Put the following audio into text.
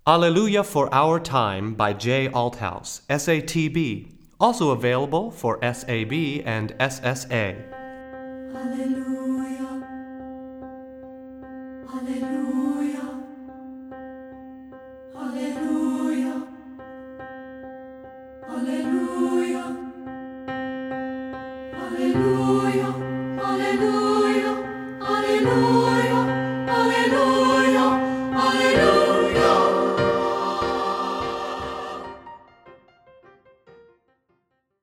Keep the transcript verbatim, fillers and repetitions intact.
Hallelujah for Our Time by Jay Althouse, S A T B, also available for S A B and S S A. Hallelujah, Hallelujah.